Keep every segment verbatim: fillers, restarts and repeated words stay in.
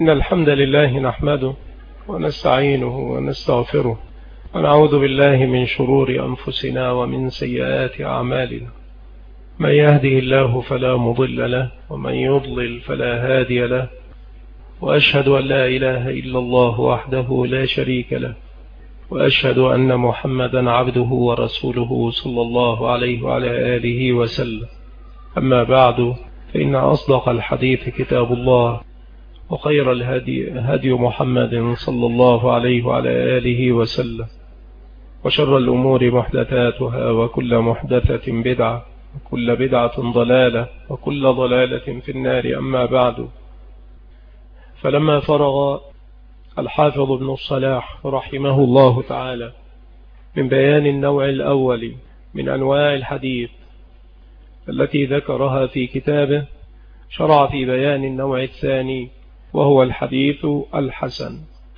إن الحمد لله نحمده ونستعينه ونستغفره ونعوذ بالله من شرور أنفسنا ومن سيئات أعمالنا. من يهده الله فلا مضل له ومن يضلل فلا هادي له، وأشهد أن لا إله إلا الله وحده لا شريك له، وأشهد أن محمدا عبده ورسوله صلى الله عليه وعلى آله وسلم. أما بعد، فإن أصدق الحديث كتاب الله، وخير الهدي هدي محمد صلى الله عليه وعلى آله وسلم، وشر الأمور محدثاتها، وكل محدثة بدعة، وكل بدعة ضلالة، وكل ضلالة في النار. أما بعد، فلما فرغ الحافظ ابن الصلاح رحمه الله تعالى من بيان النوع الأول من أنواع الحديث التي ذكرها في كتابه، شرع في بيان النوع الثاني، وهو الحديث الحسن.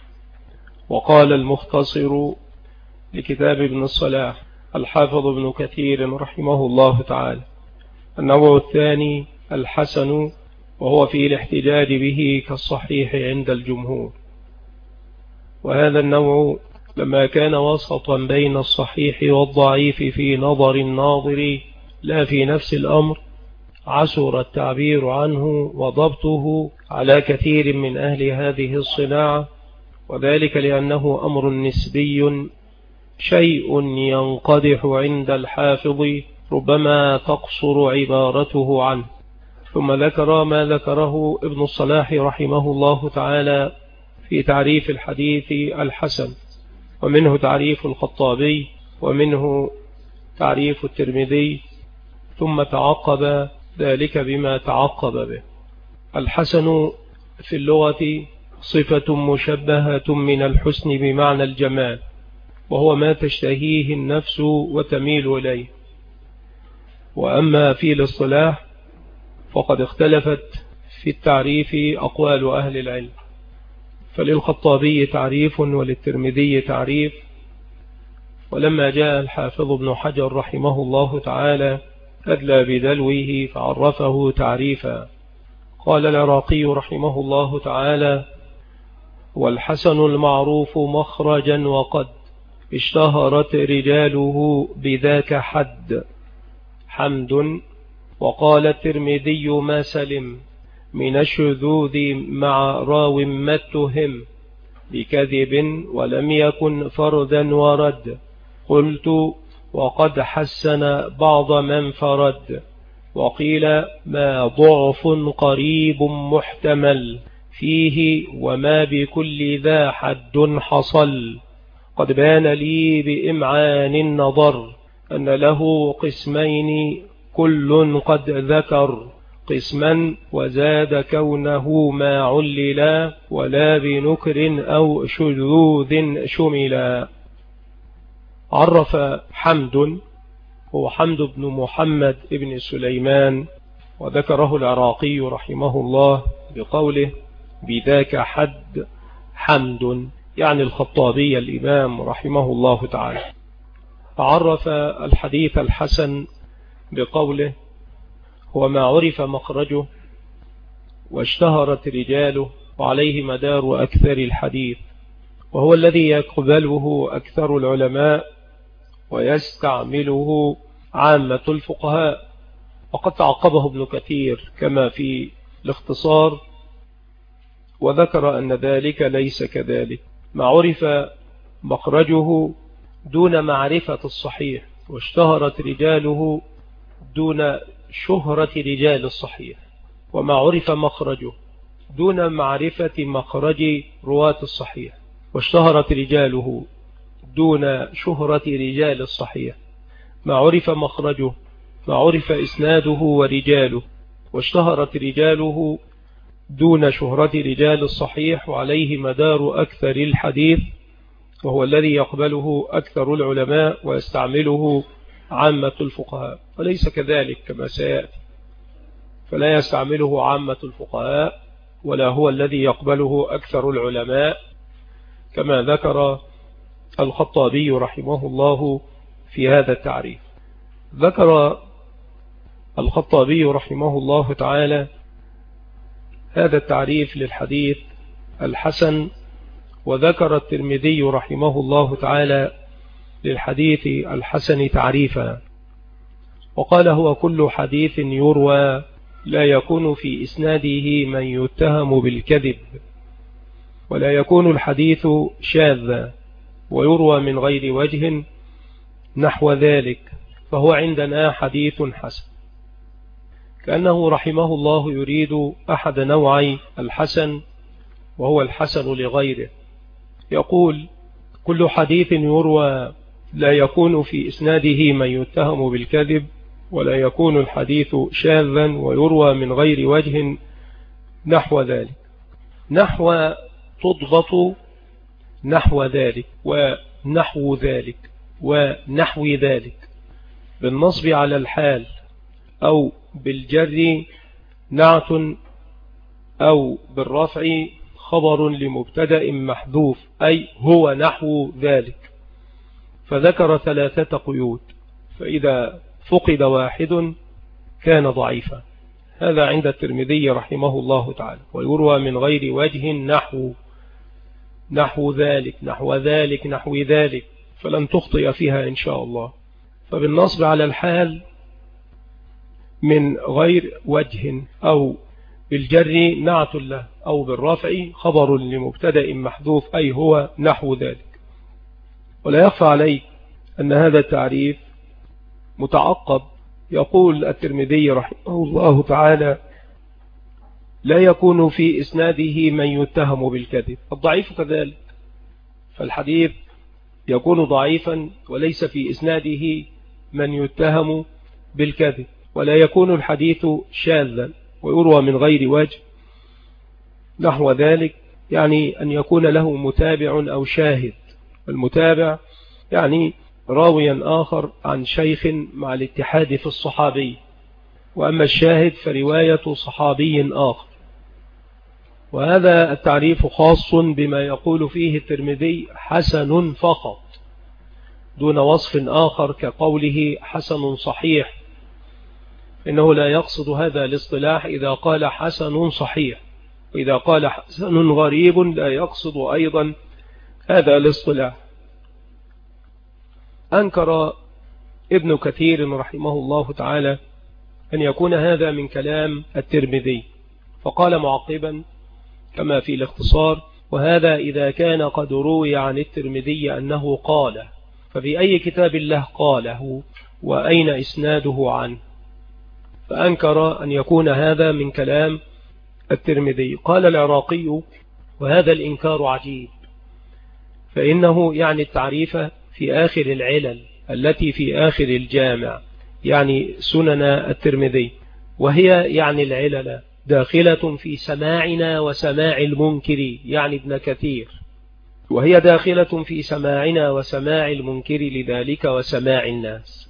وقال المختصر لكتاب ابن الصلاح الحافظ ابن كثير رحمه الله تعالى: النوع الثاني الحسن، وهو في الاحتجاج به كالصحيح عند الجمهور. وهذا النوع لما كان وسطا بين الصحيح والضعيف في نظر الناظر لا في نفس الأمر، عسر التعبير عنه وضبطه على كثير من أهل هذه الصناعة، وذلك لأنه أمر نسبي، شيء ينقدح عند الحافظ ربما تقصر عبارته عنه. ثم ذكر ما ذكره ابن الصلاح رحمه الله تعالى في تعريف الحديث الحسن، ومنه تعريف الخطابي، ومنه تعريف الترمذي، ثم تعقب ذلك بما تعقب به. الحسن في اللغة صفة مشبهة من الحسن بمعنى الجمال، وهو ما تشتهيه النفس وتميل إليه. وأما في الاصطلاح فقد اختلفت في التعريف أقوال أهل العلم، فللخطابي تعريف وللترمذي تعريف. ولما جاء الحافظ ابن حجر رحمه الله تعالى أدلى بدلوه فعرفه تعريفا. قال العراقي رحمه الله تعالى: والحسن المعروف مخرجا وقد اشتهرت رجاله بذاك حد حمد. وقال الترمذي: ما سلم من الشذوذ مع راو ما اتهم بكذب ولم يكن فردا ورد. قلت: وقد حسن بعض من فرد. وقيل: ما ضعف قريب محتمل فيه وما بكل ذا حد حصل. قد بان لي بإمعان النظر أن له قسمين كل قد ذكر قسما، وزاد كونه ما عللا ولا بنكر أو شذوذ شملا. عرف حمد هو حمد بن محمد بن سليمان، وذكره العراقي رحمه الله بقوله: بذاك حد حمد، يعني الخطابي الإمام رحمه الله تعالى. عرف الحديث الحسن بقوله: هو ما عرف مخرجه واشتهرت رجاله وعليه مدار أكثر الحديث، وهو الذي يقبله أكثر العلماء ويستعمله عامة الفقهاء. وقد تعقبه ابن كثير كما في الاختصار، وذكر أن ذلك ليس كذلك. ما عرف مخرجه دون معرفة الصحيح، واشتهرت رجاله دون شهرة رجال الصحيح. وما عرف مخرجه دون معرفة مخرج رواة الصحيح، واشتهرت رجاله دون شهرة رجال الصحيح. ما عرف مخرجه ما عرف إسناده ورجاله، واشتهرت رجاله دون شهرة رجال الصحيح، وعليه مدار أكثر الحديث، وهو الذي يقبله أكثر العلماء ويستعمله عامة الفقهاء. وليس كذلك كما سيأتي، فلا يستعمله عامة الفقهاء ولا هو الذي يقبله أكثر العلماء، كما ذكر الخطابي رحمه الله في هذا التعريف. ذكر الخطابي رحمه الله تعالى هذا التعريف للحديث الحسن. وذكر الترمذي رحمه الله تعالى للحديث الحسن تعريفا، وقال: هو كل حديث يروى لا يكون في إسناده من يتهم بالكذب، ولا يكون الحديث شاذا، ويروى من غير وجه نحو ذلك، فهو عندنا حديث حسن. كأنه رحمه الله يريد أحد نوعي الحسن، وهو الحسن لغيره. يقول: كل حديث يروى لا يكون في إسناده من يتهم بالكذب، ولا يكون الحديث شاذا، ويروى من غير وجه نحو ذلك. نحو تضبط نحو ذلك، ونحو ذلك، ونحو ذلك، بالنصب على الحال، أو بالجر نعت، أو بالرفع خبر لمبتدأ محذوف، أي هو نحو ذلك. فذكر ثلاثة قيود، فإذا فقد واحد كان ضعيفا. هذا عند الترمذي رحمه الله تعالى. ويروى من غير وجه نحو نحو ذلك، نحو ذلك، نحو ذلك، فلن تخطئ فيها إن شاء الله. فبالنصب على الحال من غير وجه، أو بالجر نعت له، أو بالرفع خبر لمبتدأ محذوف، أي هو نحو ذلك. ولا يخفى عليك أن هذا التعريف متعقب. يقول الترمذي رحمه الله تعالى: لا يكون في إسناده من يتهم بالكذب. الضعيف كذلك، فالحديث يكون ضعيفا وليس في إسناده من يتهم بالكذب، ولا يكون الحديث شاذا ويروى من غير وجه نحو ذلك، يعني أن يكون له متابع أو شاهد. المتابع يعني راويا آخر عن شيخ مع الاتحاد في الصحابي، وأما الشاهد فرواية صحابي آخر. وهذا التعريف خاص بما يقول فيه الترمذي حسن فقط، دون وصف آخر كقوله حسن صحيح، إنه لا يقصد هذا الاصطلاح إذا قال حسن صحيح. وإذا قال حسن غريب لا يقصد أيضا هذا الاصطلاح. أنكر ابن كثير رحمه الله تعالى أن يكون هذا من كلام الترمذي، فقال معقبا كما في الاختصار: وهذا إذا كان قد روي عن الترمذي أنه قال، ففي أي كتاب الله قاله، وأين إسناده عنه؟ فأنكر أن يكون هذا من كلام الترمذي. قال العراقي: وهذا الإنكار عجيب، فإنه يعني التعريف في آخر العلل التي في آخر الجامع، يعني سنن الترمذي، وهي يعني العلل داخلة في سماعنا وسماع المنكر، يعني ابن كثير، وهي داخلة في سماعنا وسماع المنكر لذلك وسماع الناس.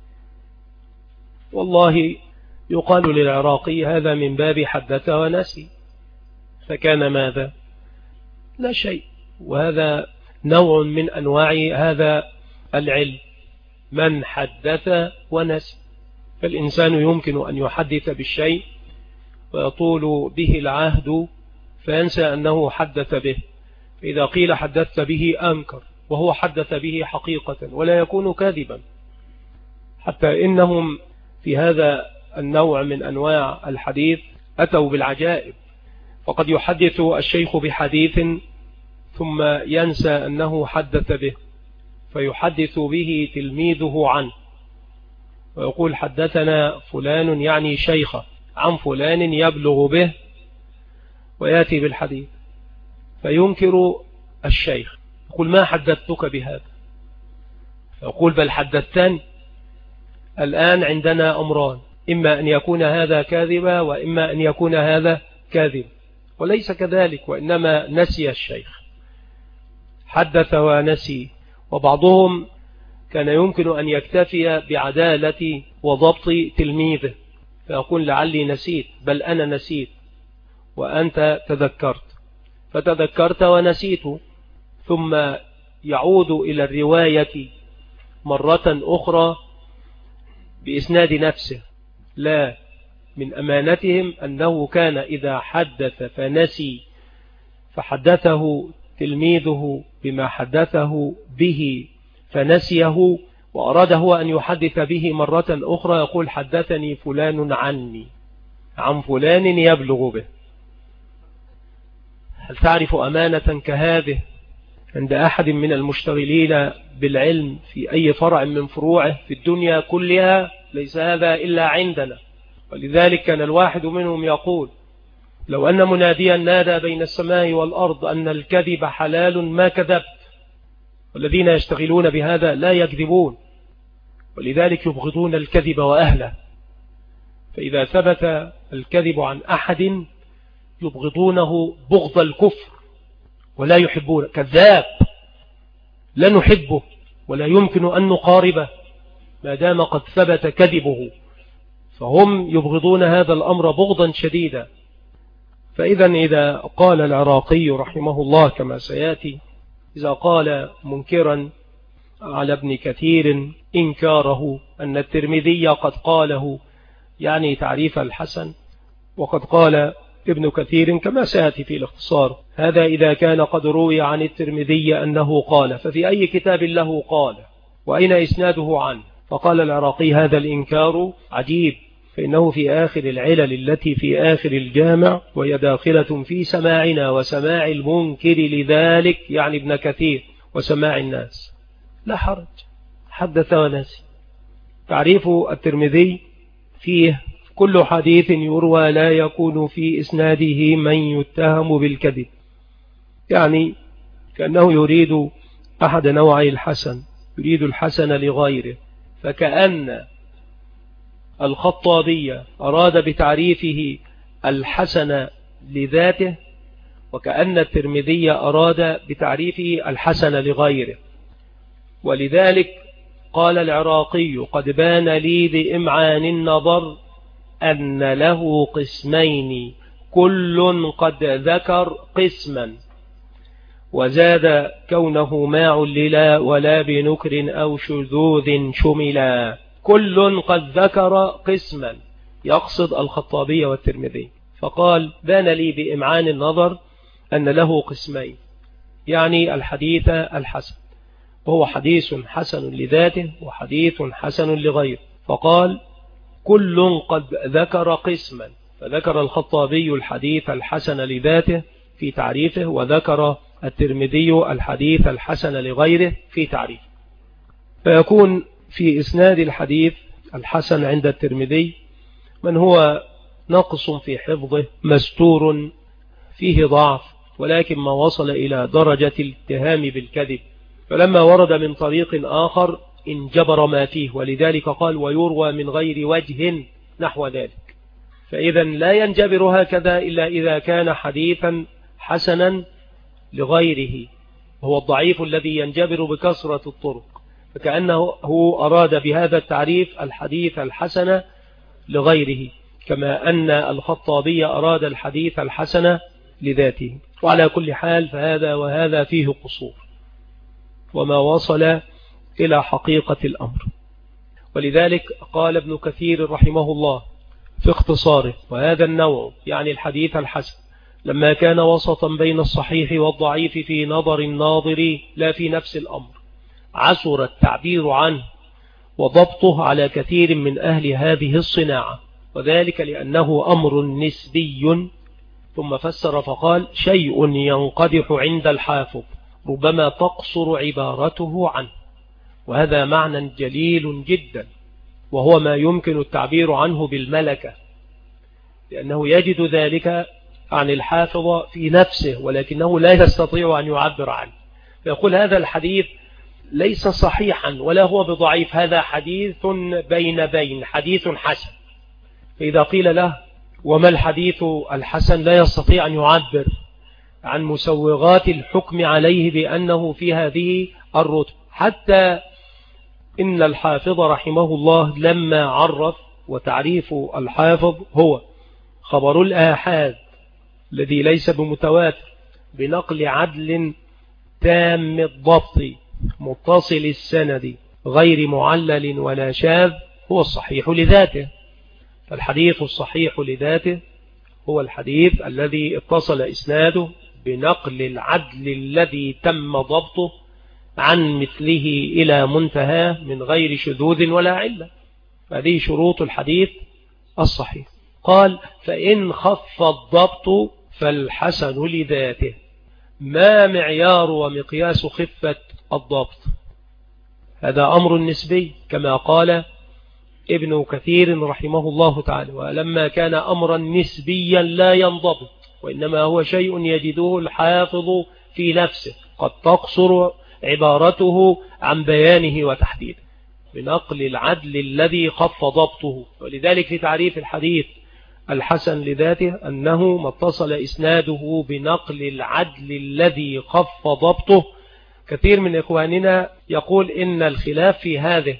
والله يقال للعراقي: هذا من باب حدث ونسي، فكان ماذا؟ لا شيء. وهذا نوع من أنواع هذا العلم، من حدث ونسي. فالإنسان يمكن أن يحدث بالشيء ويطول به العهد فينسى أنه حدث به، إذا قيل حدثت به أنكر، وهو حدث به حقيقة ولا يكون كاذبا. حتى إنهم في هذا النوع من أنواع الحديث أتوا بالعجائب، فقد يحدث الشيخ بحديث ثم ينسى أنه حدث به، فيحدث به تلميذه عنه ويقول: حدثنا فلان، يعني شيخه، عن فلان يبلغ به، ويأتي بالحديث فينكر الشيخ، يقول: ما حدثتك بهذا؟ يقول: بل حدثتني. الآن عندنا أمران، إما أن يكون هذا كاذبا، وإما أن يكون هذا كاذب. وليس كذلك، وإنما نسي الشيخ، حدث ونسي. وبعضهم كان يمكن أن يكتفي بعدالة وضبط تلميذه فيقول: لعلي نسيت، بل أنا نسيت وأنت تذكرت، فتذكرت ونسيت، ثم يعود إلى الرواية مرة أخرى بإسناد نفسه. لا، من أمانتهم أنه كان إذا حدث فنسي فحدثه تلميذه بما حدثه به فنسيه وأراد هو أن يحدث به مرة أخرى، يقول حدثني فلان عني عن فلان يبلغ به. هل تعرف أمانة كهذه عند أحد من المشتغلين بالعلم في أي فرع من فروعه في الدنيا كلها؟ ليس هذا إلا عندنا. ولذلك كان الواحد منهم يقول لو أن مناديا نادى بين السماء والأرض أن الكذب حلال ما كذبت. والذين يشتغلون بهذا لا يكذبون، ولذلك يبغضون الكذب وأهله. فإذا ثبت الكذب عن أحد يبغضونه بغض الكفر ولا يحبونه. كذاب لا نحبه ولا يمكن أن نقاربه ما دام قد ثبت كذبه، فهم يبغضون هذا الأمر بغضا شديدا. فإذا إذا قال العراقي رحمه الله كما سيأتي، إذا قال منكرا على ابن كثير إنكاره أن الترمذي قد قاله يعني تعريف الحسن، وقد قال ابن كثير كما سيأتي في الاختصار هذا إذا كان قد روي عن الترمذي أنه قال، ففي أي كتاب له قال وأين إسناده عنه؟ فقال العراقي هذا الإنكار عجيب، فإنه في آخر العلل التي في آخر الجامع، وهي داخلة في سماعنا وسماع المنكر لذلك يعني ابن كثير وسماع الناس. لا حرج، حدث ونسي. تعريف الترمذي فيه كل حديث يروى لا يكون في إسناده من يتهم بالكذب، يعني كأنه يريد أحد نوعي الحسن، يريد الحسن لغيره. فكأن الخطابي أراد بتعريفه الحسن لذاته، وكأن الترمذي أراد بتعريفه الحسن لغيره. ولذلك قال العراقي قد بان لي بإمعان النظر أن له قسمين كل قد ذكر قسما، وزاد كونه ما عللا ولا بنكر أو شذوذ شملا. كل قد ذكر قسما، يقصد الخطابي والترمذي. فقال بان لي بإمعان النظر أن له قسمين، يعني الحديث الحسن، وهو حديث حسن لذاته وحديث حسن لغيره. فقال كل قد ذكر قسما، فذكر الخطابي الحديث الحسن لذاته في تعريفه، وذكر الترمذي الحديث الحسن لغيره في تعريفه. فيكون في إسناد الحديث الحسن عند الترمذي من هو نقص في حفظه مستور فيه ضعف، ولكن ما وصل إلى درجة الاتهام بالكذب، فلما ورد من طريق آخر انجبر ما فيه، ولذلك قال ويروى من غير وجه نحو ذلك. فإذا لا ينجبر هكذا إلا إذا كان حديثا حسنا لغيره، هو الضعيف الذي ينجبر بكثرة الطرق. فكأنه هو أراد بهذا التعريف الحديث الحسن لغيره، كما أن الخطابي أراد الحديث الحسن لذاته. وعلى كل حال فهذا وهذا فيه قصور وما وصل إلى حقيقة الأمر. ولذلك قال ابن كثير رحمه الله في اختصاره وهذا النوع يعني الحديث الحسن لما كان وسطا بين الصحيح والضعيف في نظر الناظر لا في نفس الأمر، عسر التعبير عنه وضبطه على كثير من أهل هذه الصناعة، وذلك لأنه أمر نسبي. ثم فسر فقال شيء ينقدح عند الحافظ ربما تقصر عبارته عنه، وهذا معنى جليل جدا، وهو ما يمكن التعبير عنه بالملكة، لأنه يجد ذلك عن الحافظ في نفسه ولكنه لا يستطيع أن يعبر عنه، فيقول هذا الحديث ليس صحيحا ولا هو بضعيف، هذا حديث بين بين، حديث حسن. فإذا قيل له وما الحديث الحسن لا يستطيع أن يعبر عن مسوغات الحكم عليه بأنه في هذه الرتب. حتى إن الحافظ رحمه الله لما عرف، وتعريف الحافظ هو خبر الآحاد الذي ليس بمتواتر بنقل عدل تام الضبط متصل السند غير معلل ولا شاذ هو الصحيح لذاته. فالحديث الصحيح لذاته هو الحديث الذي اتصل إسناده بنقل العدل الذي تم ضبطه عن مثله إلى منتهى من غير شذوذ ولا علة. هذه شروط الحديث الصحيح. قال فإن خف الضبط فالحسن لذاته. ما معيار ومقياس خفة الضبط؟ هذا أمر نسبي كما قال ابن كثير رحمه الله تعالى، ولما كان أمرا نسبيا لا ينضبط، وإنما هو شيء يجده الحافظ في نفسه قد تقصر عبارته عن بيانه وتحديده، بنقل العدل الذي خف ضبطه. ولذلك في تعريف الحديث الحسن لذاته أنه ما اتصل إسناده بنقل العدل الذي خف ضبطه. كثير من إخواننا يقول إن الخلاف في هذه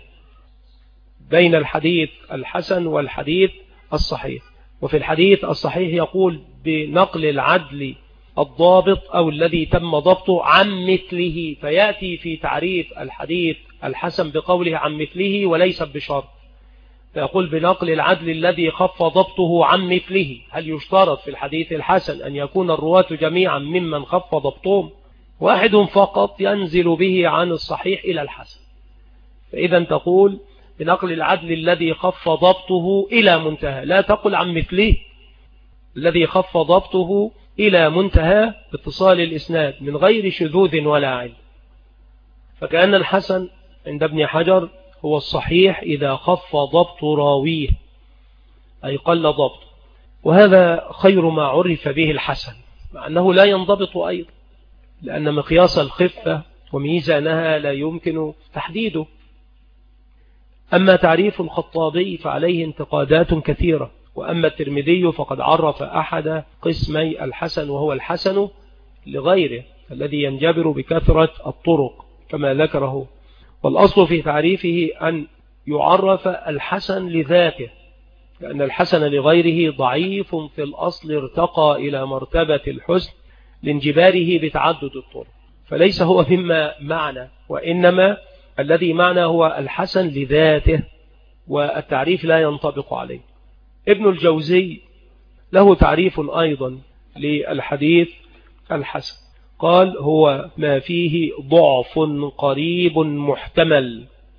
بين الحديث الحسن والحديث الصحيح، وفي الحديث الصحيح يقول بنقل العدل الضابط أو الذي تم ضبطه عن مثله، فيأتي في تعريف الحديث الحسن بقوله عن مثله وليس بشرط، فيقول بنقل العدل الذي خف ضبطه عن مثله. هل يشترط في الحديث الحسن أن يكون الرواة جميعا ممن خف ضبطهم؟ واحد فقط ينزل به عن الصحيح إلى الحسن، فإذا تقول بنقل العدل الذي خف ضبطه إلى منتهى، لا تقل عن مثله، الذي خف ضبطه إلى منتهى اتصال الإسناد من غير شذوذ ولا علة. فكأن الحسن عند ابن حجر هو الصحيح إذا خف ضبط راويه أي قل ضبط، وهذا خير ما عرف به الحسن، مع أنه لا ينضبط أيضا، لأن مقياس الخفة وميزانها لا يمكن تحديده. أما تعريف الخطابي فعليه انتقادات كثيرة، وأما الترمذي فقد عرف أحد قسمي الحسن وهو الحسن لغيره الذي ينجبر بكثرة الطرق كما ذكره. والأصل في تعريفه أن يعرف الحسن لذاته، لأن الحسن لغيره ضعيف في الأصل ارتقى إلى مرتبة الحسن لانجباره بتعدد الطرق، فليس هو مما معنى، وإنما الذي معنى هو الحسن لذاته، والتعريف لا ينطبق عليه. ابن الجوزي له تعريف أيضا للحديث الحسن، قال هو ما فيه ضعف قريب محتمل،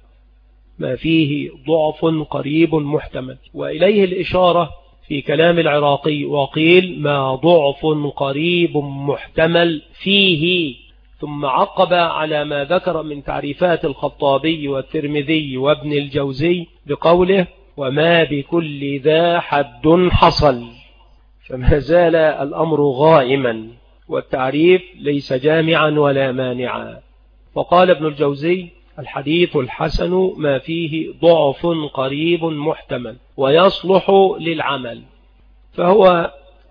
ما فيه ضعف قريب محتمل، وإليه الإشارة في كلام العراقي، وقيل ما ضعف قريب محتمل فيه، ثم عقب على ما ذكر من تعريفات الخطابي والترمذي وابن الجوزي بقوله وما بكل ذا حد حصل، فما زال الأمر غائما والتعريف ليس جامعا ولا مانعا. فقال ابن الجوزي الحديث الحسن ما فيه ضعف قريب محتمل ويصلح للعمل، فهو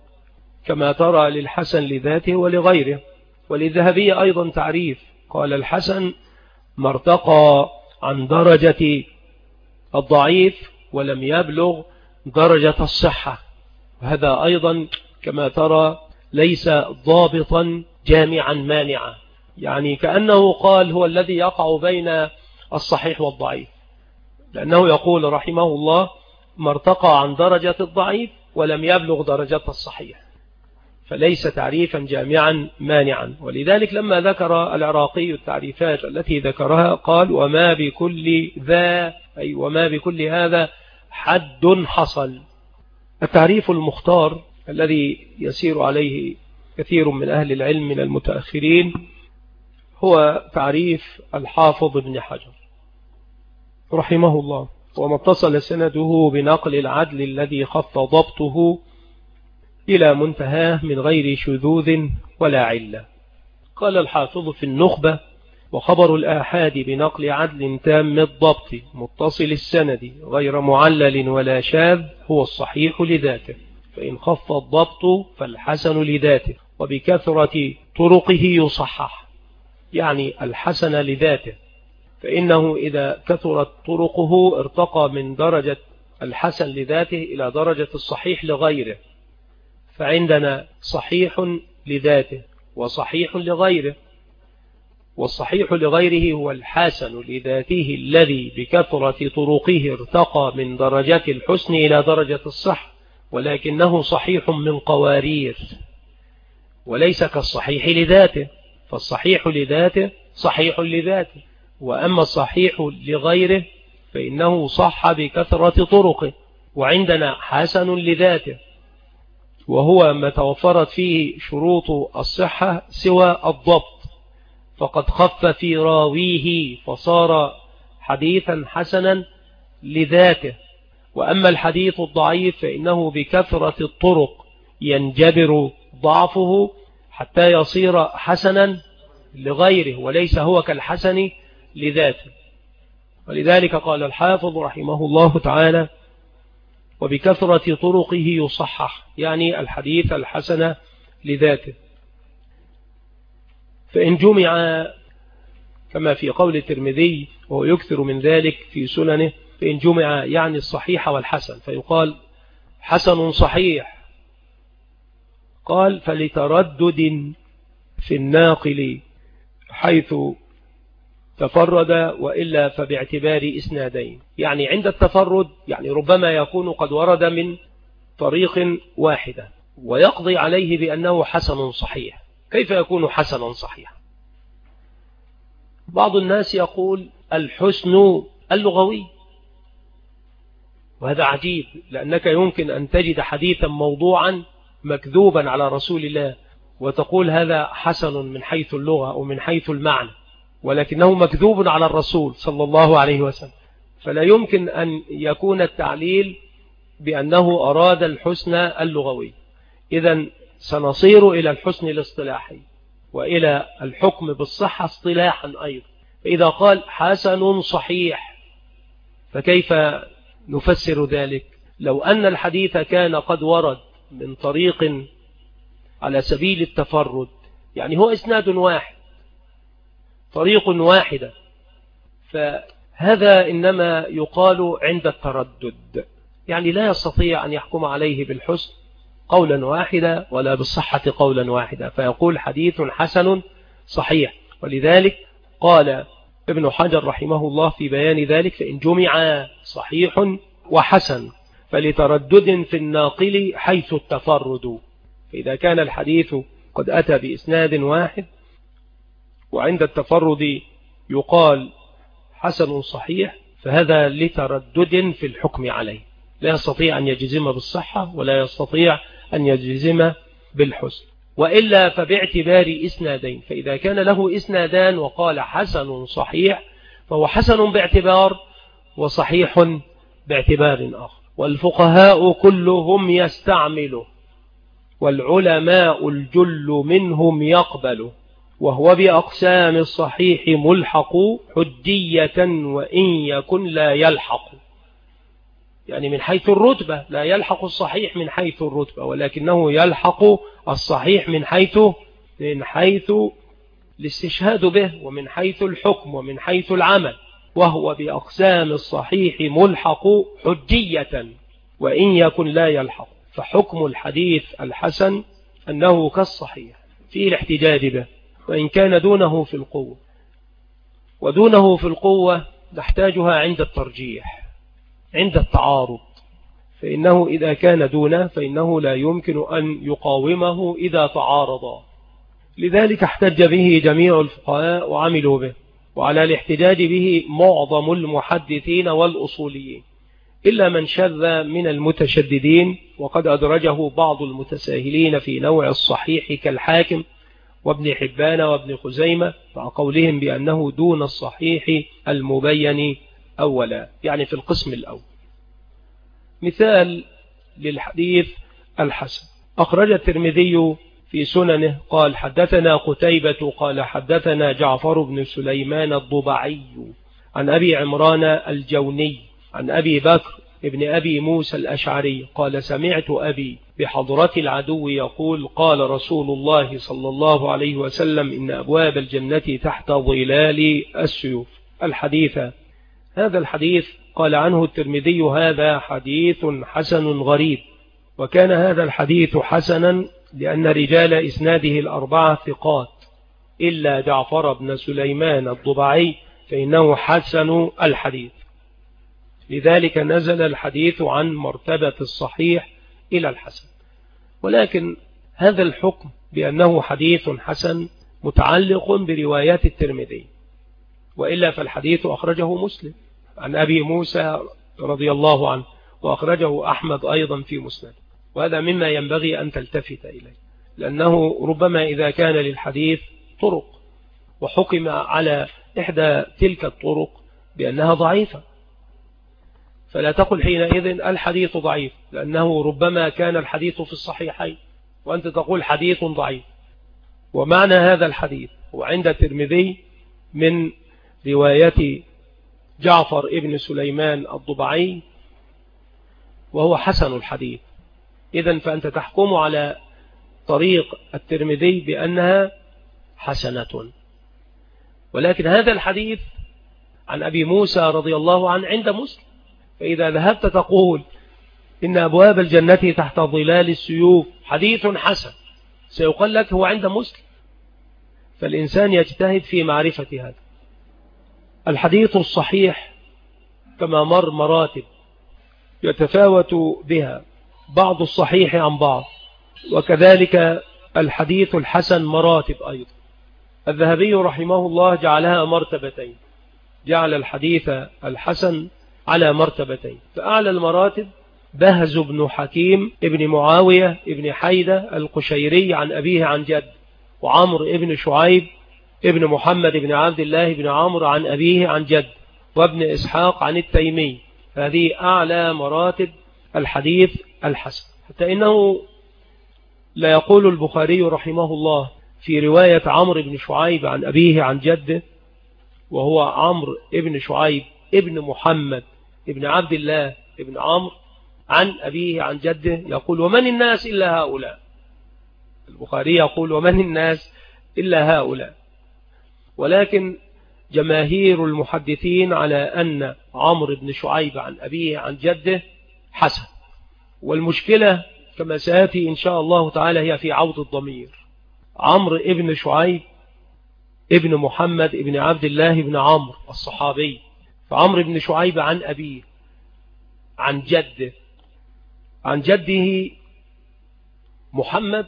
كما ترى للحسن لذاته ولغيره. وللذهبي أيضا تعريف، قال الحسن ما ارتقى عن درجة الضعيف ولم يبلغ درجة الصحة، وهذا أيضا كما ترى ليس ضابطا جامعا مانعا، يعني كأنه قال هو الذي يقع بين الصحيح والضعيف، لأنه يقول رحمه الله ما ارتقى عن درجة الضعيف ولم يبلغ درجة الصحيح، فليس تعريفا جامعا مانعا. ولذلك لما ذكر العراقي التعريفات التي ذكرها قال وما بكل ذا أي وما بكل هذا حد حصل. التعريف المختار الذي يسير عليه كثير من أهل العلم من المتأخرين هو تعريف الحافظ ابن حجر رحمه الله، وما اتصل سنده بنقل العدل الذي خف ضبطه إلى منتهاه من غير شذوذ ولا علة. قال الحافظ في النخبة وخبر الآحاد بنقل عدل تام الضبط متصل السند غير معلل ولا شاذ هو الصحيح لذاته، فإن خف الضبط فالحسن لذاته، وبكثرة طرقه يصحح، يعني الحسن لذاته، فإنه إذا كثرت طرقه ارتقى من درجة الحسن لذاته إلى درجة الصحيح لغيره. فعندنا صحيح لذاته وصحيح لغيره، والصحيح لغيره هو الحسن لذاته الذي بكثرة طرقه ارتقى من درجة الحسن إلى درجة الصح، ولكنه صحيح من قوارير، وليس كالصحيح لذاته، فالصحيح لذاته صحيح لذاته، وأما الصحيح لغيره فإنه صح بكثرة طرقه. وعندنا حسن لذاته، وهو ما توفرت فيه شروط الصحة سوى الضبط، فقد خف في راويه فصار حديثا حسنا لذاته. وأما الحديث الضعيف فإنه بكثرة الطرق ينجبر ضعفه حتى يصير حسنا لغيره، وليس هو كالحسن لذاته. ولذلك قال الحافظ رحمه الله تعالى: وبكثرة طرقه يصحح، يعني الحديث الحسن لذاته. فإن جمع كما في قول الترمذي وهو يكثر من ذلك في سننه، فإن جمع يعني الصحيح والحسن، فيقال حسن صحيح. قال: فلتردد في الناقل حيث تفرد، وإلا فباعتبار إسنادين. يعني عند التفرد يعني ربما يكون قد ورد من طريق واحدة ويقضي عليه بأنه حسن صحيح. كيف يكون حسنا صحيح؟ بعض الناس يقول الحسن اللغوي، وهذا عجيب، لأنك يمكن أن تجد حديثا موضوعا مكذوبا على رسول الله وتقول هذا حسن من حيث اللغة أو من حيث المعنى، ولكنه مكذوب على الرسول صلى الله عليه وسلم. فلا يمكن أن يكون التعليل بأنه أراد الحسن اللغوي. إذن سنصير إلى الحسن الاصطلاحي وإلى الحكم بالصحة اصطلاحا أيضا. فإذا قال حسن صحيح فكيف نفسر ذلك؟ لو أن الحديث كان قد ورد من طريق على سبيل التفرد، يعني هو إسناد واحد طريق واحدة، فهذا إنما يقال عند التردد، يعني لا يستطيع أن يحكم عليه بالحسن قولا واحدا ولا بالصحة قولا واحدا، فيقول حديث حسن صحيح. ولذلك قال ابن حجر رحمه الله في بيان ذلك: فإن جمع صحيح وحسن فلتردد في الناقل حيث التفرد. فإذا كان الحديث قد أتى بإسناد واحد وعند التفرد يقال حسن صحيح، فهذا لتردد في الحكم عليه، لا يستطيع أن يجزم بالصحة ولا يستطيع أن يجزم بالحسن. وإلا فباعتبار إسنادين، فإذا كان له إسنادان وقال حسن صحيح فهو حسن باعتبار وصحيح باعتبار آخر. والفقهاء كلهم يستعمله، والعلماء الجل منهم يقبل، وهو بأقسام الصحيح ملحق حجية وإن يكن لا يلحق. يعني من حيث الرتبة لا يلحق الصحيح من حيث الرتبة، ولكنه يلحق الصحيح من حيث من حيث الاستشهاد به، ومن حيث الحكم، ومن حيث العمل. وهو بأقسام الصحيح ملحق حجية وإن يكن لا يلحق. فحكم الحديث الحسن أنه كالصحيح فيه الاحتجاج به، وإن كان دونه في القوة. ودونه في القوة نحتاجها عند الترجيح، عند التعارض، فإنه إذا كان دونه فإنه لا يمكن أن يقاومه إذا تعارضا. لذلك احتج به جميع الفقهاء وعملوا به، وعلى الاحتجاج به معظم المحدثين والأصوليين، إلا من شذ من المتشددين، وقد أدرجه بعض المتساهلين في نوع الصحيح كالحاكم وابن حبان وابن خزيمة، مع قولهم بأنه دون الصحيح المبين أولا، يعني في القسم الأول. مثال للحديث الحسن: أخرج الترمذي في سننه قال حدثنا قتيبة قال حدثنا جعفر بن سليمان الضبعي عن أبي عمران الجوني عن أبي بكر ابن أبي موسى الأشعري قال سمعت أبي بحضرة العدو يقول قال رسول الله صلى الله عليه وسلم إن أبواب الجنة تحت ظلال السيوف. الحديث هذا الحديث قال عنه الترمذي هذا حديث حسن غريب. وكان هذا الحديث حسنا لأن رجال إسناده الأربعة ثقات إلا جعفر بن سليمان الضبعي فإنه حسن الحديث. لذلك نزل الحديث عن مرتبة الصحيح إلى الحسن. ولكن هذا الحكم بأنه حديث حسن متعلق بروايات الترمذي، وإلا فالحديث أخرجه مسلم عن أبي موسى رضي الله عنه، وأخرجه أحمد أيضا في مسند. وهذا مما ينبغي أن تلتفت إليه، لأنه ربما إذا كان للحديث طرق وحكم على إحدى تلك الطرق بأنها ضعيفة، فلا تقل حينئذ الحديث ضعيف، لأنه ربما كان الحديث في الصحيحين وأنت تقول حديث ضعيف. ومعنى هذا الحديث وعند الترمذي من رواية جعفر ابن سليمان الضبعي وهو حسن الحديث. إذن فأنت تحكم على طريق الترمذي بأنها حسنة. ولكن هذا الحديث عن أبي موسى رضي الله عنه عند مسلم، فإذا ذهبت تقول إن أبواب الجنة تحت ظلال السيوف حديث حسن، سيقال لك هو عند مسلم. فالإنسان يجتهد في معرفة هذا. الحديث الصحيح كما مر مراتب يتفاوت بها بعض الصحيح عن بعض، وكذلك الحديث الحسن مراتب أيضا. الذهبي رحمه الله جعلها مرتبتين، جعل الحديث الحسن على مرتبتين. فأعلى المراتب بهز بن حكيم ابن معاوية ابن حيدة القشيري عن أبيه عن جد، وعمر ابن شعيب ابن محمد بن عبد الله بن عمرو عن أبيه عن جد، وابن إسحاق عن التيمي. هذه أعلى مراتب الحديث الحسن. حتى إنه لا يقول البخاري رحمه الله في رواية عمرو بن شعيب عن أبيه عن جده، وهو عمرو ابن شعيب ابن محمد ابن عبد الله ابن عمرو عن أبيه عن جده، يقول ومن الناس إلا هؤلاء. البخاري يقول ومن الناس إلا هؤلاء. ولكن جماهير المحدثين على أن عمرو بن شعيب عن أبيه عن جده حسن. والمشكلة كما سيأتي إن شاء الله تعالى هي في عود الضمير. عمرو ابن شعيب ابن محمد ابن عبد الله ابن عمرو الصحابي، فعمرو بن شعيب عن أبيه عن جده عن جده محمد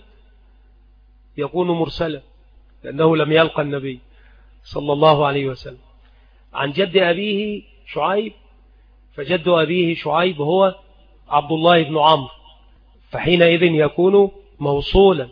يكون مرسلا، لأنه لم يلقى النبي صلى الله عليه وسلم. عن جد أبيه شعيب، فجد أبيه شعيب هو عبد الله بن عمرو، فحينئذ يكون موصولا.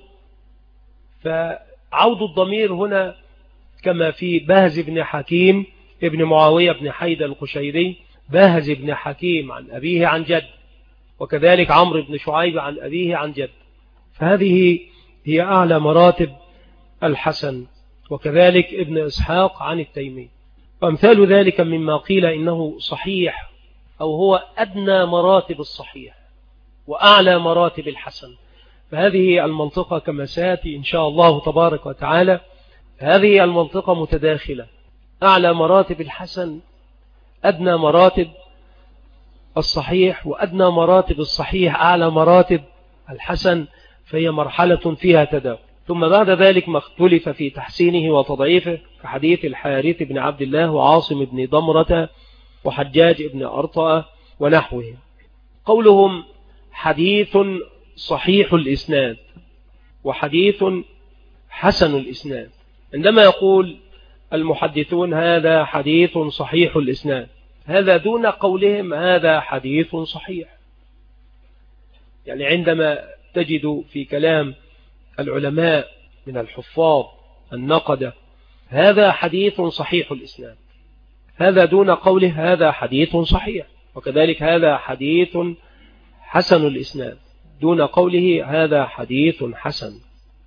فعود الضمير هنا كما في بهز بن حكيم ابن معاوية بن حيدة القشيري، بهز بن حكيم عن أبيه عن جد، وكذلك عمرو بن شعيب عن أبيه عن جد. فهذه هي أعلى مراتب الحسن. وكذلك ابن إسحاق عن التيمي. وأمثال ذلك مما قيل إنه صحيح، أو هو أدنى مراتب الصحيح وأعلى مراتب الحسن. فهذه المنطقة كما سيأتي إن شاء الله تبارك وتعالى، هذه المنطقة متداخلة. أعلى مراتب الحسن أدنى مراتب الصحيح، وأدنى مراتب الصحيح أعلى مراتب الحسن، فهي مرحلة فيها تداخل. ثم بعد ذلك ما اختلف في تحسينه وتضعيفه كحديث الحارث بن عبد الله وعاصم بن ضمرة وحجاج بن أرطأ ونحوه. قولهم حديث صحيح الإسناد وحديث حسن الإسناد، عندما يقول المحدثون هذا حديث صحيح الإسناد، هذا دون قولهم هذا حديث صحيح. يعني عندما تجد في كلام العلماء من الحفاظ النقدة هذا حديث صحيح الإسناد، هذا دون قوله هذا حديث صحيح. وكذلك هذا حديث حسن الإسناد دون قوله هذا حديث حسن،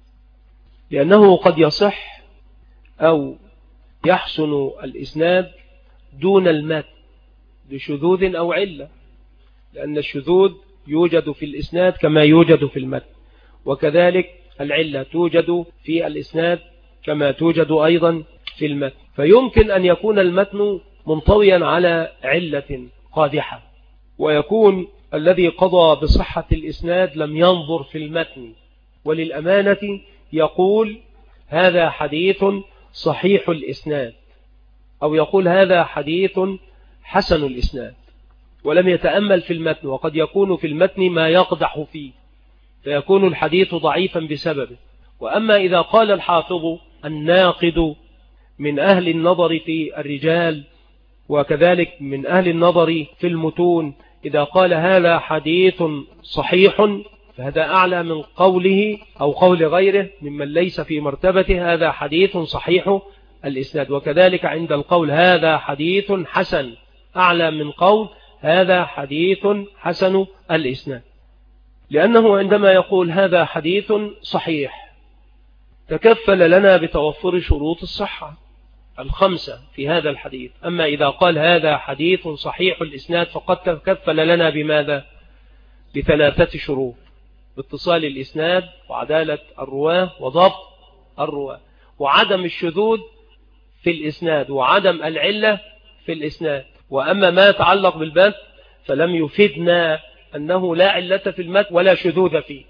لأنه قد يصح أو يحسن الإسناد دون المتن لشذوذ أو علة، لأن الشذوذ يوجد في الإسناد كما يوجد في المتن، وكذلك العلة توجد في الإسناد كما توجد أيضا في المتن. فيمكن أن يكون المتن منطويا على علة قادحة، ويكون الذي قضى بصحة الإسناد لم ينظر في المتن، وللأمانة يقول هذا حديث صحيح الإسناد، أو يقول هذا حديث حسن الإسناد، ولم يتأمل في المتن. وقد يكون في المتن ما يقدح فيه، فيكون الحديث ضعيفا بسببه. وأما إذا قال الحافظ الناقد من أهل النظر في الرجال وكذلك من أهل النظر في المتون، إذا قال هذا حديث صحيح فهذا أعلى من قوله أو قول غيره ممن ليس في مرتبة هذا حديث صحيح الإسناد. وكذلك عند القول هذا حديث حسن أعلى من قول هذا حديث حسن الإسناد، لأنه عندما يقول هذا حديث صحيح تكفل لنا بتوفر شروط الصحة الخمسة في هذا الحديث. أما إذا قال هذا حديث صحيح الإسناد فقد تكفل لنا بماذا؟ بثلاثة شروط: باتصال الإسناد، وعدالة الرواه، وضبط الرواه، وعدم الشذوذ في الإسناد، وعدم العلة في الإسناد. وأما ما يتعلق بالمتن فلم يفيدنا أنه لا علة في المتن ولا شذوذ فيه.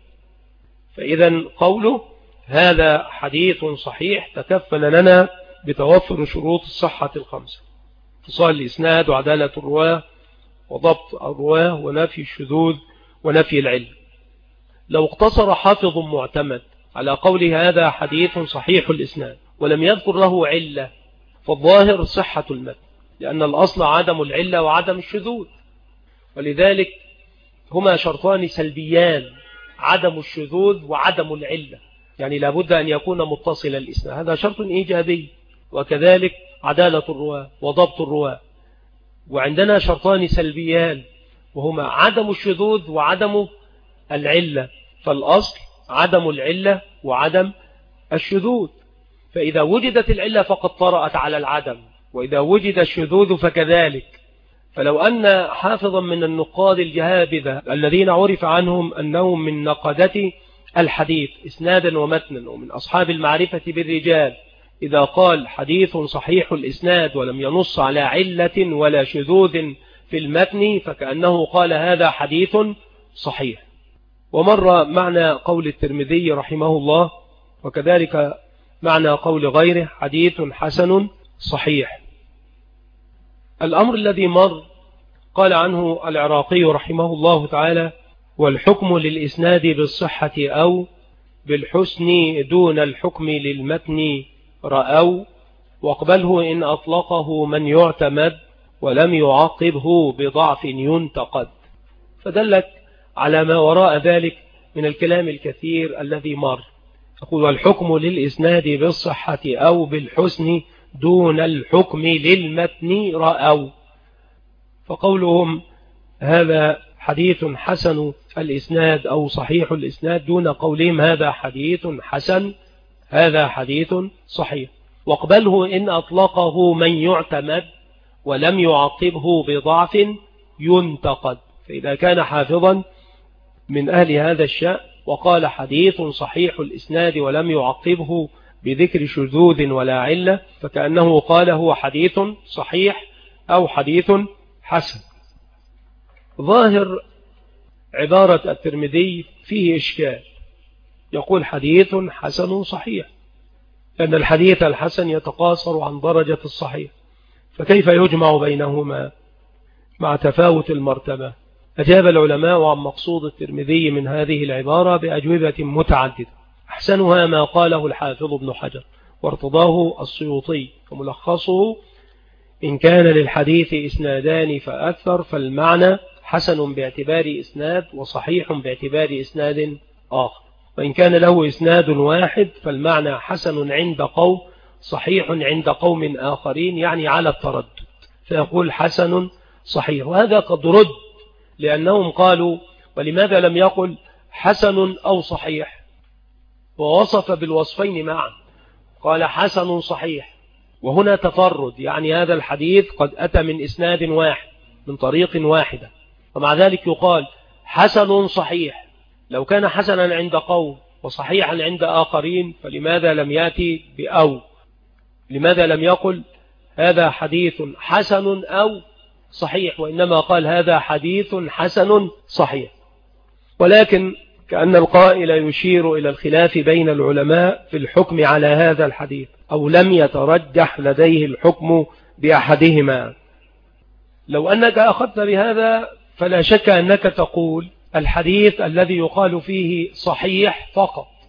فإذا قوله هذا حديث صحيح تكفل لنا بتوفر شروط الصحة الخمسة: اتصال الإسناد، وعدالة الرواه، وضبط الرواه، ونفي الشذوذ، ونفي العلة. لو اقتصر حافظ معتمد على قوله هذا حديث صحيح الإسناد ولم يذكر له علة فالظاهر صحة المتن، لأن الأصل عدم العلة وعدم الشذوذ، ولذلك هما شرطان سلبيان: عدم الشذوذ وعدم العلة، يعني لابد أن يكون متصل الإسناد، هذا شرط إيجابي. وكذلك عدالة الرواة وضبط الرواة. وعندنا شرطان سلبيان وهما عدم الشذوذ وعدم العلة، فالأصل عدم العلة وعدم الشذوذ، فإذا وجدت العلة فقد طرأت على العدم، وإذا وجد الشذوذ فكذلك. فلو أن حافظا من النقاد الجهابذة الذين عرف عنهم أنهم من نقدة الحديث إسنادا ومتنا ومن أصحاب المعرفة بالرجال، إذا قال حديث صحيح الإسناد ولم ينص على علة ولا شذوذ في المتن فكأنه قال هذا حديث صحيح. ومر معنى قول الترمذي رحمه الله، وكذلك معنى قول غيره حديث حسن صحيح. الأمر الذي مر قال عنه العراقي رحمه الله تعالى: والحكم للإسناد بالصحة أو بالحسن دون الحكم للمتن رأوا، واقبله إن أطلقه من يعتمد ولم يعقبه بضعف ينتقد. فدلت على ما وراء ذلك من الكلام الكثير الذي مر. يقول والحكم للإسناد بالصحة أو بالحسن دون الحكم للمتن رأوا، فقولهم هذا حديث حسن الإسناد أو صحيح الإسناد دون قولهم هذا حديث حسن، هذا حديث صحيح. واقبله إن أطلقه من يعتمد ولم يعقبه بضعف ينتقد. فإذا كان حافظا من أهل هذا الشأن وقال حديث صحيح الإسناد ولم يعقبه بذكر شذوذ ولا علة فكأنه قال هو حديث صحيح أو حديث حسن. ظاهر عبارة الترمذي فيه إشكال، يقول حديث حسن صحيح، لأن الحديث الحسن يتقاصر عن درجة الصحيح، فكيف يجمع بينهما مع تفاوت المرتبة؟ أجاب العلماء عن مقصود الترمذي من هذه العبارة بأجوبة متعددة، أحسنها ما قاله الحافظ ابن حجر وارتضاه السيوطي، وملخصه إن كان للحديث إسنادان فأكثر فالمعنى حسن باعتبار إسناد وصحيح باعتبار إسناد آخر، وإن كان له إسناد واحد فالمعنى حسن عند قوم صحيح عند قوم آخرين، يعني على التردد، فيقول حسن صحيح. وهذا قد رد، لأنهم قالوا ولماذا لم يقل حسن أو صحيح، ووصف بالوصفين معا، قال حسن صحيح، وهنا تفرد، يعني هذا الحديث قد أتى من إسناد واحد من طريق واحدة، ومع ذلك يقال حسن صحيح. لو كان حسنا عند قوم وصحيحا عند آخرين فلماذا لم يأتي بأو؟ لماذا لم يقل هذا حديث حسن أو صحيح، وإنما قال هذا حديث حسن صحيح؟ ولكن كأن القائل يشير إلى الخلاف بين العلماء في الحكم على هذا الحديث، أو لم يترجح لديه الحكم بأحدهما. لو أنك أخذت بهذا فلا شك أنك تقول الحديث الذي يقال فيه صحيح فقط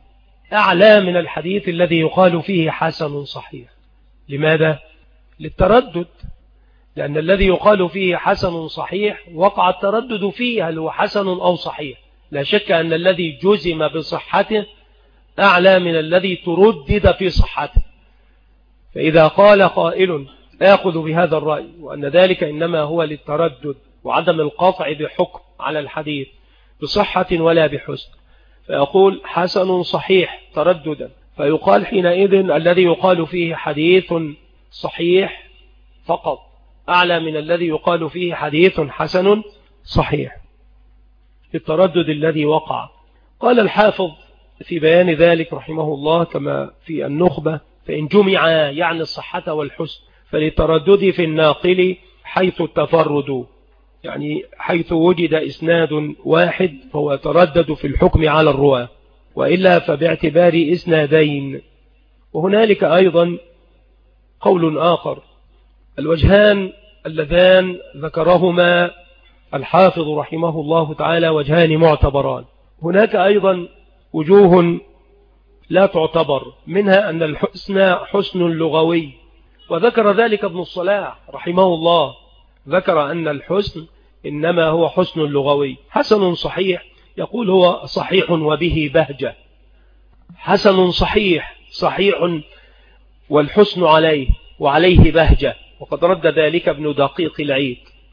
أعلى من الحديث الذي يقال فيه حسن صحيح. لماذا؟ للتردد، لأن الذي يقال فيه حسن صحيح وقع التردد فيه هل هو حسن أو صحيح. لا شك أن الذي جزم بصحته أعلى من الذي تردد في صحته. فإذا قال قائل آخذ بهذا الرأي وأن ذلك إنما هو للتردد وعدم القطع بحكم على الحديث بصحة ولا بحسن، فيقول حسن صحيح ترددا، فيقال حينئذ الذي يقال فيه حديث صحيح فقط أعلى من الذي يقال فيه حديث حسن صحيح التردد الذي وقع. قال الحافظ في بيان ذلك رحمه الله كما في النخبة: فإن جمع يعني الصحة والحسن فللتردد في الناقل حيث التفرد، يعني حيث وجد إسناد واحد فهو يتردد في الحكم على الرواة، وإلا فباعتبار إسنادين. وهنالك أيضا قول آخر، الوجهان اللذان ذكرهما الحافظ رحمه الله تعالى وجهان معتبران. هناك أيضا وجوه لا تعتبر، منها أن الحسن حسن لغوي، وذكر ذلك ابن الصلاح رحمه الله، ذكر أن الحسن إنما هو حسن لغوي. حسن صحيح يقول هو صحيح وبه بهجة، حسن صحيح صحيح والحسن عليه وعليه بهجة، وقد رد ذلك ابن دقيق العيد.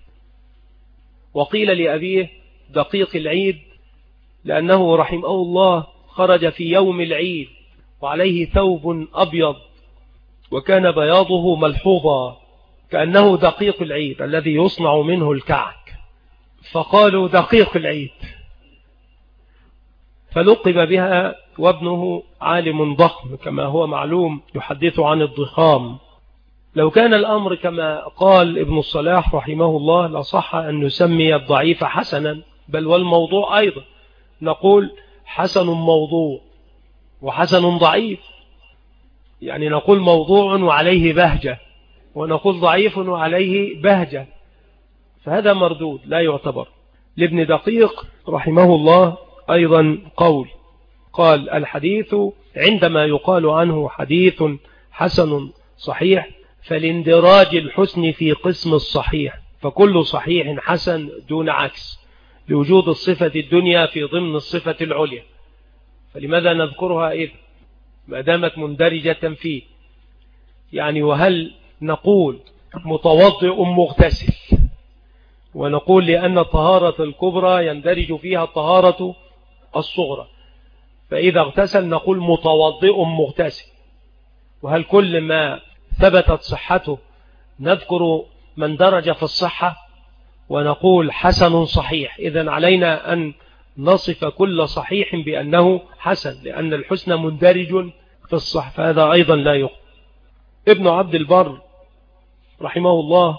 وقيل لأبيه دقيق العيد لأنه رحمه الله خرج في يوم العيد وعليه ثوب أبيض وكان بياضه ملحوظا كأنه دقيق العيد الذي يصنع منه الكعك، فقالوا دقيق العيد، فلقب بها. وابنه عالم ضخم كما هو معلوم يحدث عن الضخام. لو كان الأمر كما قال ابن الصلاح رحمه الله لصح أن نسمي الضعيف حسنا، بل والموضوع أيضا نقول حسن موضوع وحسن ضعيف، يعني نقول موضوع وعليه بهجة ونقول ضعيف وعليه بهجة، فهذا مردود لا يعتبر. لابن دقيق رحمه الله أيضا قول، قال الحديث عندما يقال عنه حديث حسن صحيح فالاندراج الحسن في قسم الصحيح، فكل صحيح حسن دون عكس لوجود الصفة الدنيا في ضمن الصفة العليا، فلماذا نذكرها إذ ما دامت مندرجة فيه؟ يعني وهل نقول متوضئ مغتسل ونقول لأن الطهارة الكبرى يندرج فيها الطهارة الصغرى، فإذا اغتسل نقول متوضئ مغتسل؟ وهل كل ما ثبتت صحته نذكر من درج في الصحة ونقول حسن صحيح؟ إذن علينا أن نصف كل صحيح بأنه حسن، لأن الحسن مندرج في الصحة، فهذا أيضا لا يقبل. ابن عبد البر رحمه الله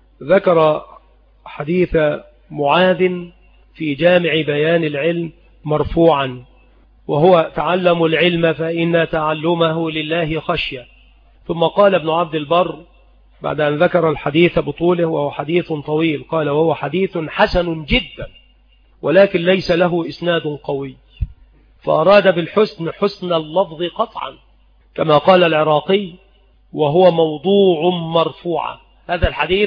ذكر حديث معاذ في جامع بيان العلم مرفوعا، وهو تعلموا العلم فإن تعلمه لله خشية. ثم قال ابن عبد البر بعد أن ذكر الحديث بطوله وهو حديث طويل، قال وهو حديث حسن جدا ولكن ليس له إسناد قوي، فأراد بالحسن حسن اللفظ قطعا كما قال العراقي وهو موضوع مرفوع. هذا الحديث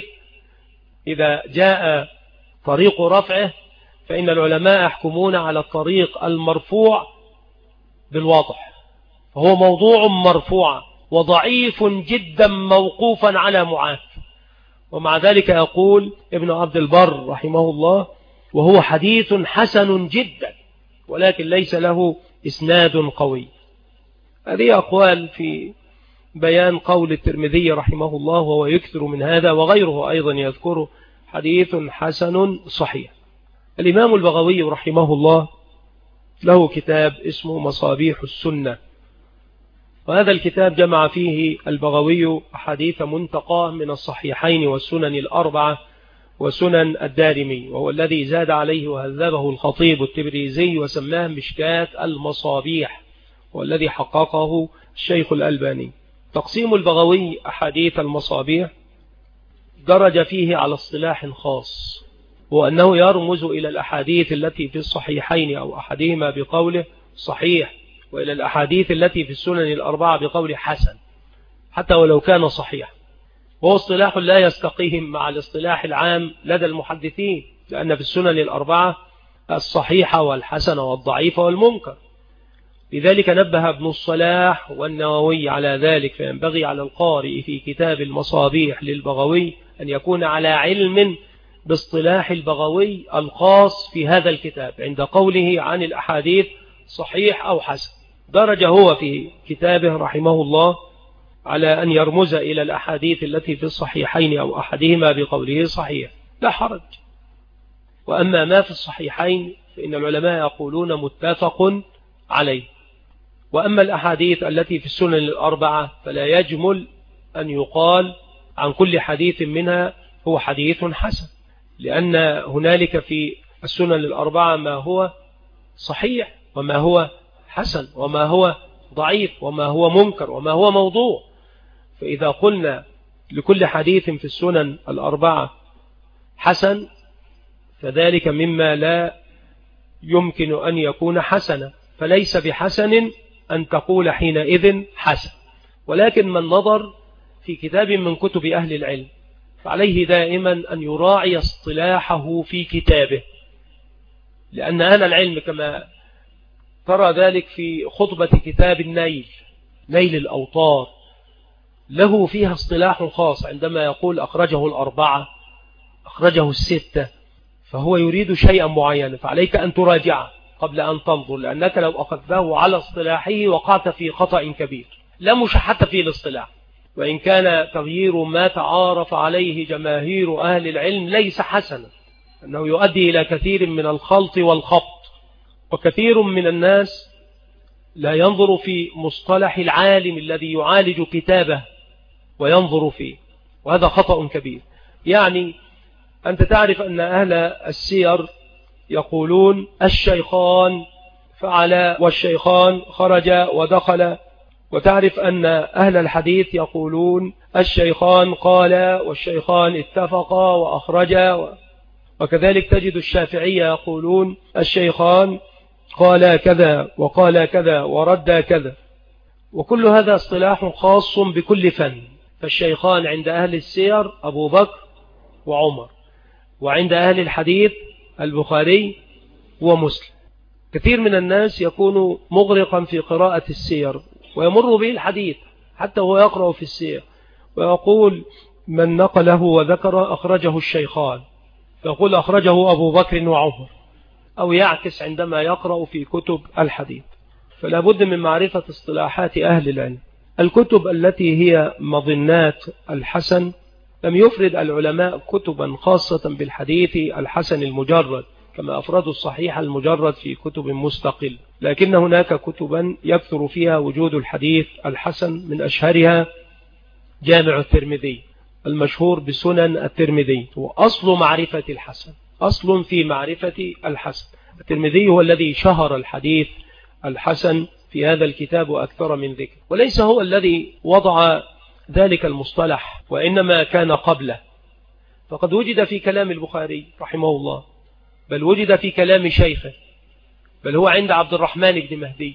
إذا جاء طريق رفعه فإن العلماء يحكمون على الطريق المرفوع بالواضح، فهو موضوع مرفوع وضعيف جدا موقوفا على معاذ. ومع ذلك يقول ابن عبد البر رحمه الله وهو حديث حسن جدا ولكن ليس له إسناد قوي. هذه أقوال في بيان قول الترمذي رحمه الله وهو يكثر من هذا، وغيره أيضا يذكره حديث حسن صحيح. الإمام البغوي رحمه الله له كتاب اسمه مصابيح السنة، وهذا الكتاب جمع فيه البغوي حديث منتقى من الصحيحين والسنن الأربعة وسنن الدارمي، وهو الذي زاد عليه وهذبه الخطيب التبريزي وسماه مشكاة المصابيح، والذي حققه الشيخ الألباني. تقسيم البغوي أحاديث المصابيح درج فيه على اصطلاح خاص، وأنه يرمز إلى الأحاديث التي في الصحيحين أو أحدهما بقوله صحيح وإلى الأحاديث التي في السنن الأربعة بقول حسن حتى ولو كان صحيح، وهو اصطلاح لا يستقيم مع الاصطلاح العام لدى المحدثين، لأن في السنن الأربعة الصحيحة والحسن والضعيف والمنكر. لذلك نبه ابن الصلاح والنووي على ذلك، فينبغي على القارئ في كتاب المصابيح للبغوي أن يكون على علم باصطلاح البغوي الخاص في هذا الكتاب عند قوله عن الأحاديث صحيح أو حسن. درج هو في كتابه رحمه الله على أن يرمز إلى الأحاديث التي في الصحيحين أو أحدهما بقوله صحيح، لا حرج. وأما ما في الصحيحين فإن العلماء يقولون متفق عليه. وأما الأحاديث التي في السنن الأربعة فلا يجمل أن يقال عن كل حديث منها هو حديث حسن، لأن هنالك في السنن الأربعة ما هو صحيح وما هو حسن وما هو ضعيف وما هو منكر وما هو موضوع. فإذا قلنا لكل حديث في السنن الأربعة حسن فذلك مما لا يمكن أن يكون حسنا، فليس بحسن أن تقول حينئذ حسن. ولكن من نظر في كتاب من كتب أهل العلم فعليه دائما أن يراعي اصطلاحه في كتابه، لأن أهل العلم كما ترى ذلك في خطبة كتاب النيل نيل الأوطار له فيها اصطلاح خاص، عندما يقول أخرجه الأربعة أخرجه الستة فهو يريد شيئا معينا، فعليك أن تراجعه قبل أن تنظر، لأنك لو أخذته على اصطلاحه وقعت في خطأ كبير لا مشحة في الاصطلاح. وإن كان تغيير ما تعارف عليه جماهير أهل العلم ليس حسنا، أنه يؤدي إلى كثير من الخلط والخبط، وكثير من الناس لا ينظر في مصطلح العالم الذي يعالج كتابه وينظر فيه، وهذا خطأ كبير. يعني أنت تعرف أن أهل السير يقولون الشيخان فعل والشيخان خرج ودخل، وتعرف أن أهل الحديث يقولون الشيخان قال والشيخان اتفقا وأخرجا، وكذلك تجد الشافعية يقولون الشيخان قال كذا وقال كذا ورد كذا. وكل هذا اصطلاح خاص بكل فن. فالشيخان عند أهل السير أبو بكر وعمر، وعند أهل الحديث البخاري ومسلم. كثير من الناس يكون مغرقا في قراءة السير ويمر به الحديث حتى هو يقرأ في السير ويقول من نقله وذكر أخرجه الشيخان، فيقول أخرجه أبو بكر وعمر، أو يعكس عندما يقرأ في كتب الحديث. فلا بد من معرفة اصطلاحات أهل العلم. الكتب التي هي مظنات الحسن لم يفرد العلماء كتبا خاصة بالحديث الحسن المجرد كما أفردوا الصحيح المجرد في كتب مستقل، لكن هناك كتبا يكثر فيها وجود الحديث الحسن، من أشهرها جامع الترمذي المشهور بسنن الترمذي، هو أصل معرفة الحسن، أصل في معرفة الحسن. الترمذي هو الذي شهر الحديث الحسن في هذا الكتاب وأكثر من ذكر، وليس هو الذي وضع ذلك المصطلح وإنما كان قبله. فقد وجد في كلام البخاري رحمه الله، بل وجد في كلام شيخه، بل هو عند عبد الرحمن بن مهدي،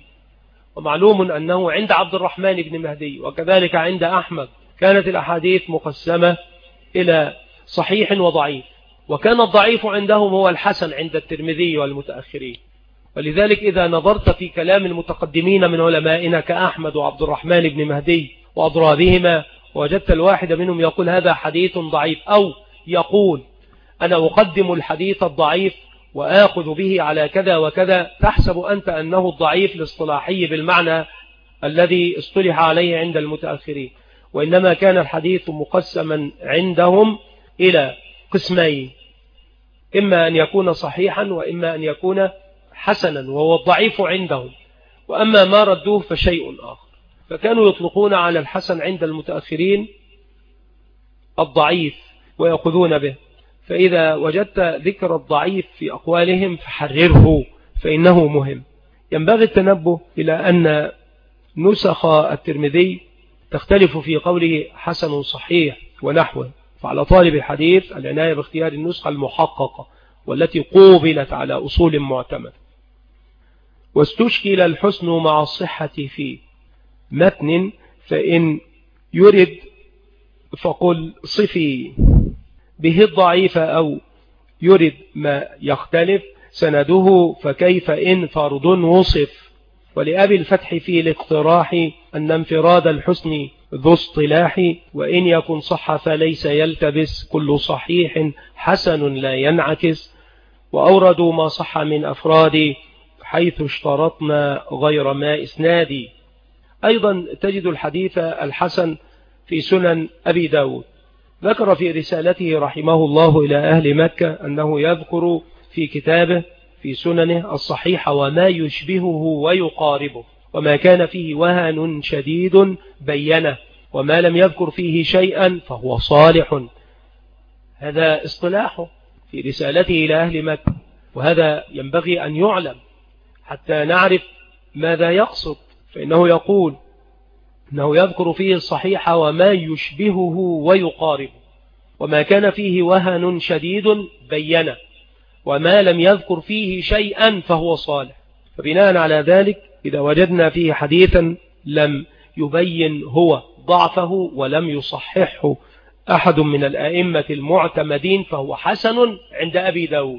ومعلوم أنه عند عبد الرحمن بن مهدي وكذلك عند أحمد كانت الأحاديث مقسمة إلى صحيح وضعيف، وكان الضعيف عندهم هو الحسن عند الترمذي والمتأخرين. ولذلك إذا نظرت في كلام المتقدمين من علمائنا كأحمد وعبد الرحمن بن مهدي وأضرابهما، وجدت الواحد منهم يقول هذا حديث ضعيف، أو يقول أنا أقدم الحديث الضعيف وآخذ به على كذا وكذا، تحسب أنت أنه الضعيف الاصطلاحي بالمعنى الذي اصطلح عليه عند المتأخرين، وإنما كان الحديث مقسما عندهم إلى قسمين، إما أن يكون صحيحا وإما أن يكون حسنا، وهو الضعيف عندهم، وأما ما ردوه فشيء آخر. فكانوا يطلقون على الحسن عند المتأخرين الضعيف ويأخذون به. فإذا وجدت ذكر الضعيف في أقوالهم فحرره، فإنه مهم. ينبغي التنبه إلى أن نسخ الترمذي تختلف في قوله حسن صحيح ونحوه، فعلى طالب الحديث العناية باختيار النسخة المحققة والتي قوبلت على أصول معتمد. واستشكل الحسن مع الصحة في متن، فإن يرد فقل صفي به الضعيف أو يرد ما يختلف سنده فكيف إن فرد وصف. ولأبي الفتح في الاقتراح أن انفراد الحسن ذو اصطلاح، وإن يكن صح فليس يلتبس كل صحيح حسن لا ينعكس. وأوردوا ما صح من أفراد حيث اشترطنا غير ما إسنادي. أيضا تجد الحديث الحسن في سنن أبي داود. ذكر في رسالته رحمه الله إلى أهل مكة أنه يذكر في كتابه في سننه الصحيح وما يشبهه ويقاربه، وما كان فيه وهن شديد بينه، وما لم يذكر فيه شيئا فهو صالح. هذا اصطلاحه في رسالته إلى أهل مكة، وهذا ينبغي أن يعلم حتى نعرف ماذا يقصد. فإنه يقول أنه يذكر فيه الصحيح وما يشبهه ويقاربه، وما كان فيه وهن شديد بينه، وما لم يذكر فيه شيئا فهو صالح. فبناء على ذلك إذا وجدنا فيه حديثا لم يبين هو ضعفه ولم يصححه أحد من الأئمة المعتمدين فهو حسن عند أبي داود.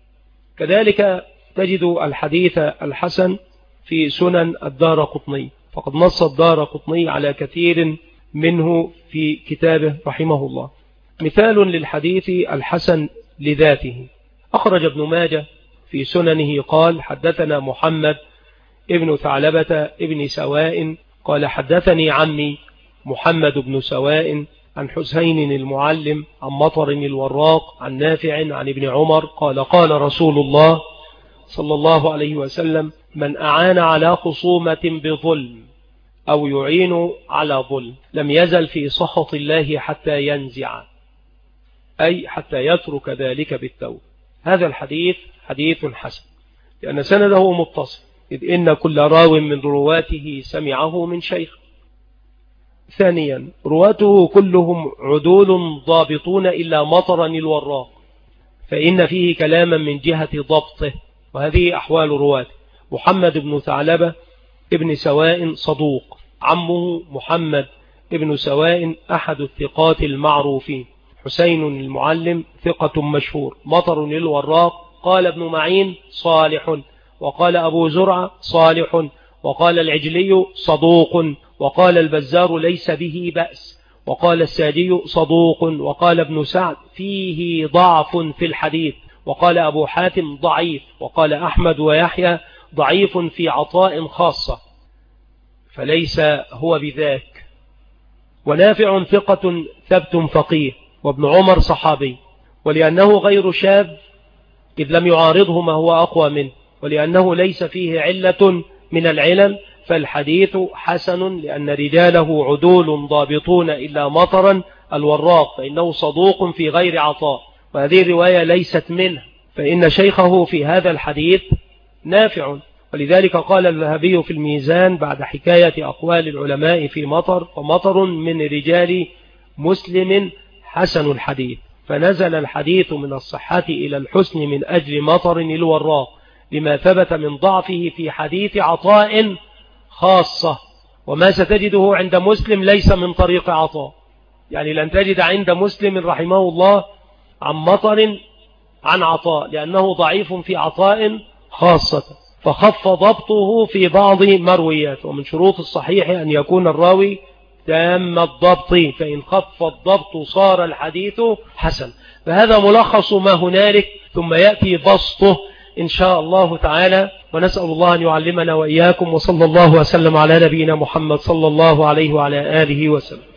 كذلك تجد الحديث الحسن في سنن الدارقطني، فقد نص الدارقطني على كثير منه في كتابه رحمه الله. مثال للحديث الحسن لذاته أخرج ابن ماجه في سننه قال حدثنا محمد ابن ثعلبة ابن سواء قال حدثني عمي محمد بن سواء عن حسين المعلم عن مطر الوراق عن نافع عن ابن عمر قال قال رسول الله صلى الله عليه وسلم من أعان على خصومة بظلم أو يعين على ظلم لم يزل في سخط الله حتى ينزع، أي حتى يترك ذلك بالتوبة. هذا الحديث حديث حسن لأن سنده متصل، إذ إن كل راو من رواته سمعه من شيخ. ثانيا رواته كلهم عدول ضابطون إلا مطرا الوراق، فإن فيه كلاما من جهة ضبطه، وهذه أحوال رواته. محمد بن ثعلبة ابن سواء صدوق، عمه محمد ابن سواء أحد الثقات المعروفين. حسين المعلم ثقة مشهور. مطر الوراق قال ابن معين صالح، وقال أبو زرعة صالح، وقال العجلي صدوق، وقال البزار ليس به بأس، وقال الساجي صدوق، وقال ابن سعد فيه ضعف في الحديث، وقال أبو حاتم ضعيف، وقال أحمد ويحيى ضعيف في عطاء خاصة فليس هو بذاك. ونافع ثقة ثبت فقيه، وابن عمر صحابي، ولأنه غير شاذ إذ لم يعارضه ما هو أقوى منه، ولأنه ليس فيه علة من العلل فالحديث حسن لأن رجاله عدول ضابطون إلا مطرا الوراق فإنه صدوق في غير عطاء، وهذه الرواية ليست منه، فإن شيخه في هذا الحديث نافع. ولذلك قال الذهبي في الميزان بعد حكاية أقوال العلماء في مطر ومطر من رجال مسلم حسن الحديث، فنزل الحديث من الصحة إلى الحسن من أجل مطر الوراق لما ثبت من ضعفه في حديث عطاء خاصة. وما ستجده عند مسلم ليس من طريق عطاء، يعني لن تجد عند مسلم رحمه الله عن مطر عن عطاء لأنه ضعيف في عطاء خاصة، فخف ضبطه في بعض مرويات. ومن شروط الصحيح أن يكون الراوي تام الضبط، فإن خف الضبط صار الحديث حسن. فهذا ملخص ما هنالك، ثم يأتي بسطه إن شاء الله تعالى. ونسأل الله أن يعلمنا وإياكم، وصلى الله وسلم على نبينا محمد صلى الله عليه وعلى آله وسلم.